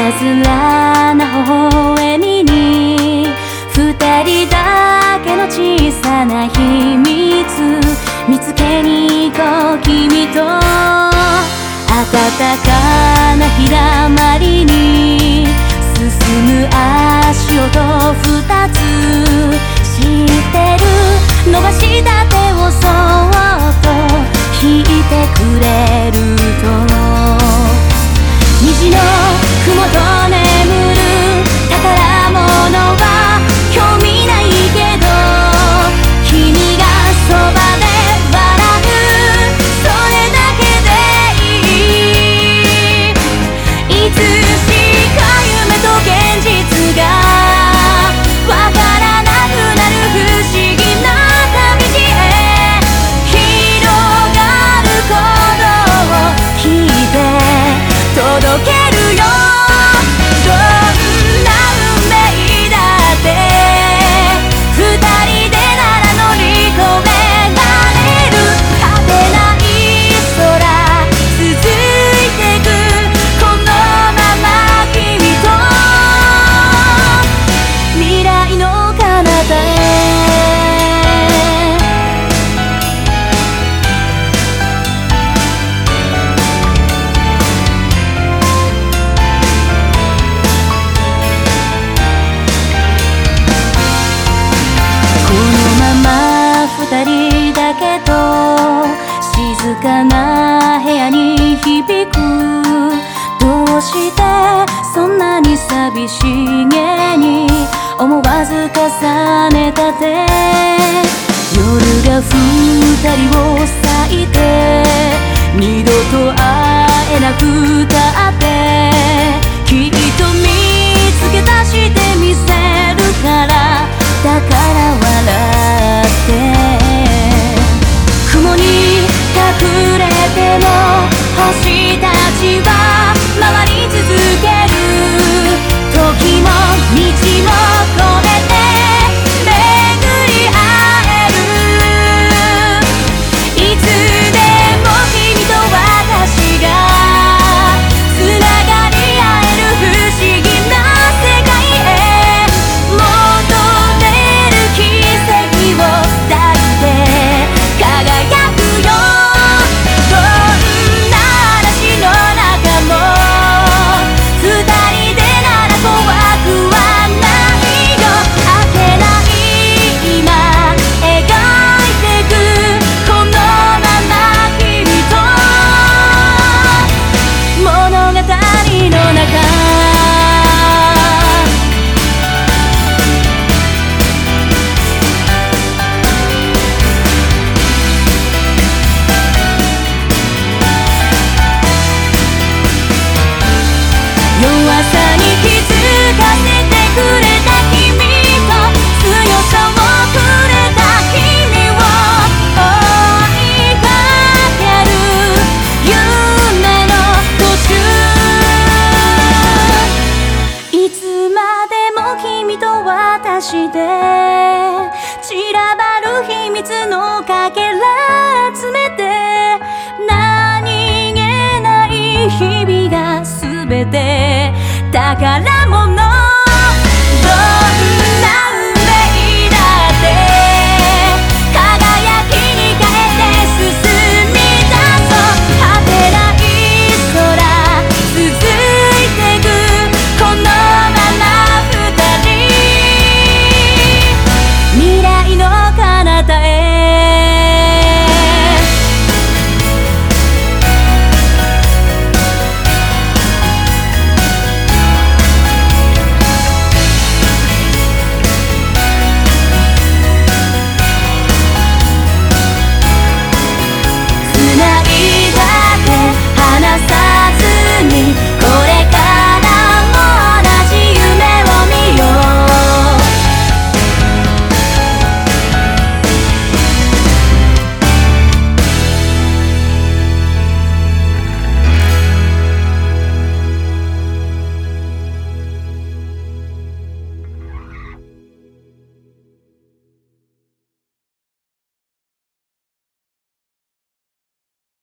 ずらな微笑みに二人だけの小さな秘密見つけに行こう君と暖かな日だまりに進む足音二つ知ってる伸ばした手をそっと引いてくれると虹の雲と眠る宝物は興味ないけど君がそばで笑うそれだけでいいいつしか夢と現実がわからなくなる不思議な旅路へ広がる鼓動を聞いて届けるよどんな運命だって二人でなら乗り越えられる果てない空続いてくこのまま君と未来の彼方へ二人だけと静かな部屋に響くどうしてそんなに寂しげに思わず重ねた手夜が二人を割いて二度と会えなくたってきっと見つけ出してみせるからだから笑って雲に隠れても星たちは回り続ける時も道も越えて巡り合えるいつでも君と私がつながり合える不思議な世界へ求める奇跡を抱いて輝くよどんな嵐の中も二人でなら怖くはないよ明けない今描いてくこのまま君と物語の中弱さに気づかせてくれた君と強さをくれた君を追いかける夢の途中いつまでも君と私で散らばる秘密のかけら集めて何気ない日々が全てだから